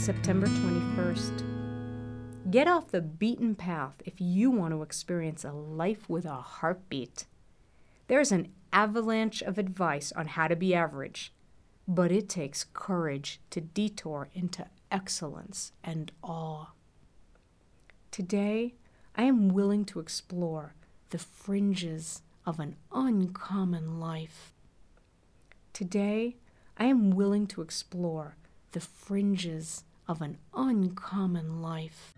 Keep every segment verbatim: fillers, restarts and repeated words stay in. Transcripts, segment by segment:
September twenty-first. Get off the beaten path if you want to experience a life with a heartbeat. There's an avalanche of advice on how to be average, but it takes courage to detour into excellence and awe. Today, I am willing to explore the fringes of an uncommon life. Today, I am willing to explore the fringes of an uncommon life.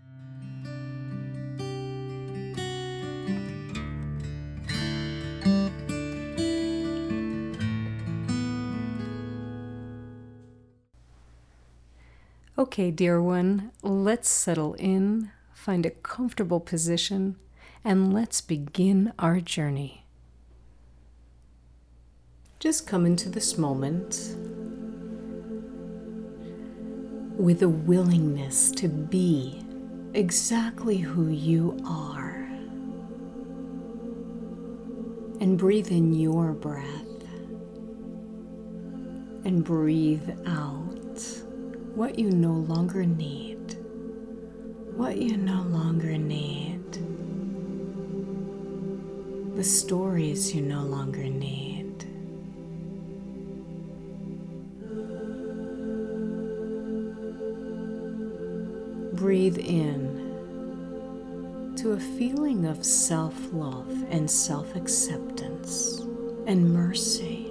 Okay, dear one, let's settle in, find a comfortable position, and let's begin our journey. Just come into this moment with a willingness to be exactly who you are. And breathe in your breath. And breathe out what you no longer need. What you no longer need. The stories you no longer need. Breathe in to a feeling of self-love and self-acceptance and mercy.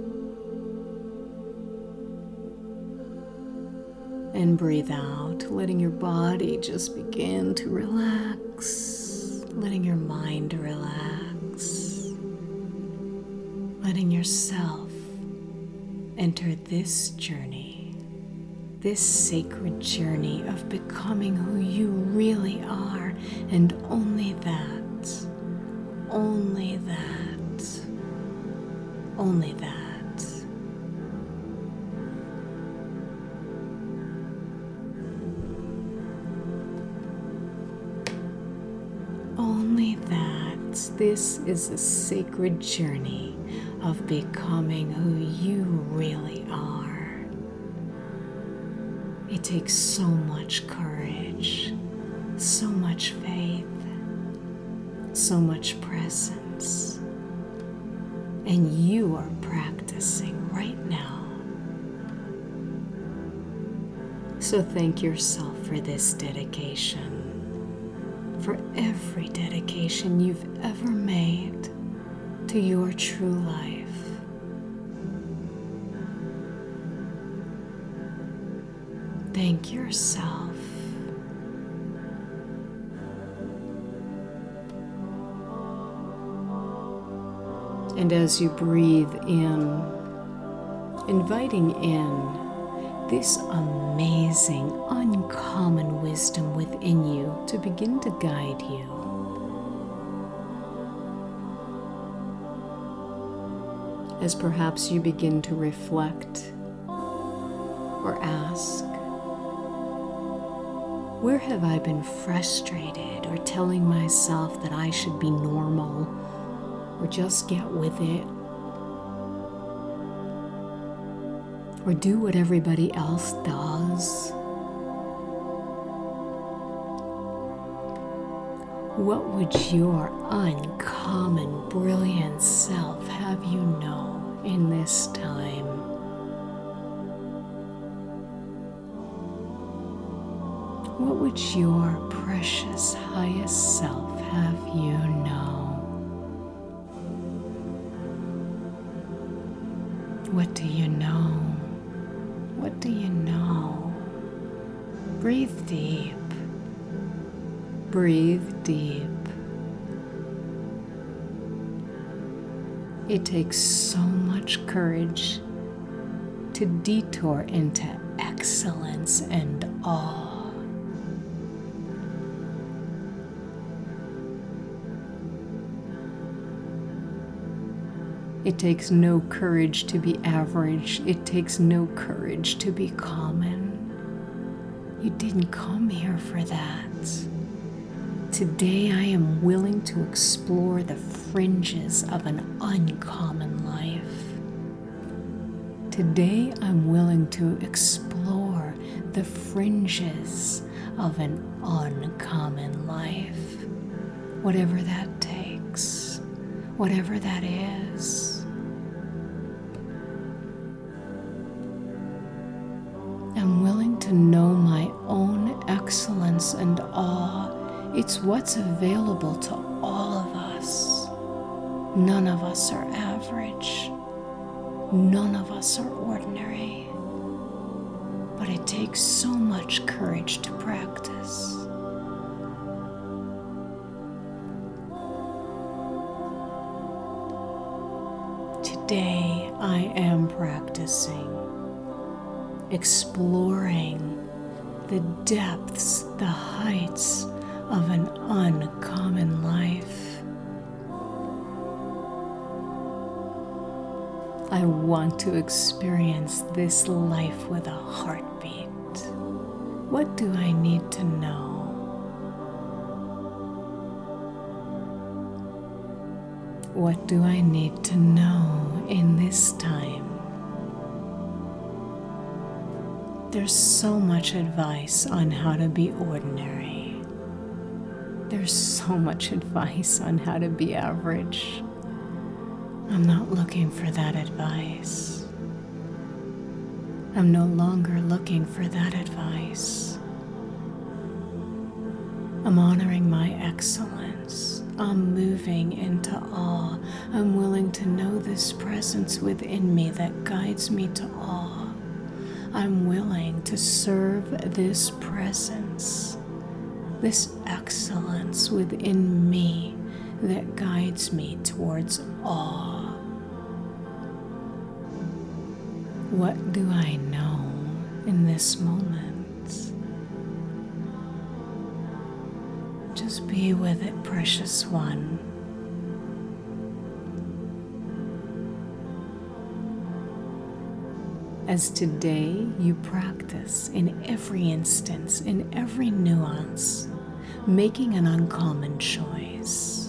And breathe out, letting your body just begin to relax, letting your mind relax, letting yourself enter this journey, this sacred journey of becoming who you really are, and only that, only that, only that. Only that. This is a sacred journey of becoming who you really are. It takes so much courage, so much faith, so much presence, and you are practicing right now. So thank yourself for this dedication. For every dedication you've ever made to your true life. Thank yourself. And as you breathe in, inviting in this amazing, uncommon wisdom within you to begin to guide you. As perhaps you begin to reflect or ask, where have I been frustrated or telling myself that I should be normal or just get with it? Or do what everybody else does? What would your uncommon, brilliant self have you know in this time? What would your precious highest self have you know? What do you know? What do you know? Breathe deep. Breathe deep. It takes so much courage to detour into excellence and awe. It takes no courage to be average. It takes no courage to be common. You didn't come here for that. Today I am willing to explore the fringes of an uncommon life. Today I'm willing to explore the fringes of an uncommon life, whatever that takes, whatever that is. I'm willing to know my own excellence and awe. It's what's available to all of us. None of us are average. None of us are ordinary. But it takes so much courage to practice. Today I am practicing, exploring the depths, the heights of an uncommon life. I want to experience this life with a heartbeat. What do I need to know? What do I need to know in this time? There's so much advice on how to be ordinary. There's so much advice on how to be average. I'm not looking for that advice. I'm no longer looking for that advice. I'm honoring my excellence. I'm moving into awe. I'm willing to know this presence within me that guides me to awe. I'm willing to serve this presence, this excellence within me that guides me towards awe. What do I know in this moment? Just be with it, precious one. As today you practice in every instance, in every nuance, making an uncommon choice,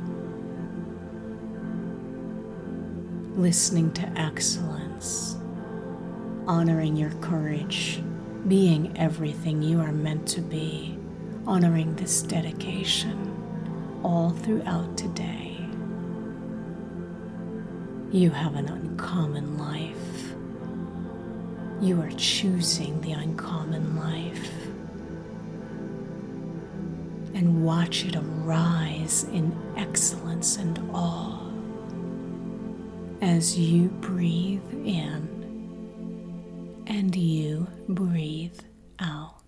listening to excellence, honoring your courage, being everything you are meant to be, honoring this dedication all throughout today. You have an uncommon life. You are choosing the uncommon life. And watch it arise in excellence and awe as you breathe in and you breathe out.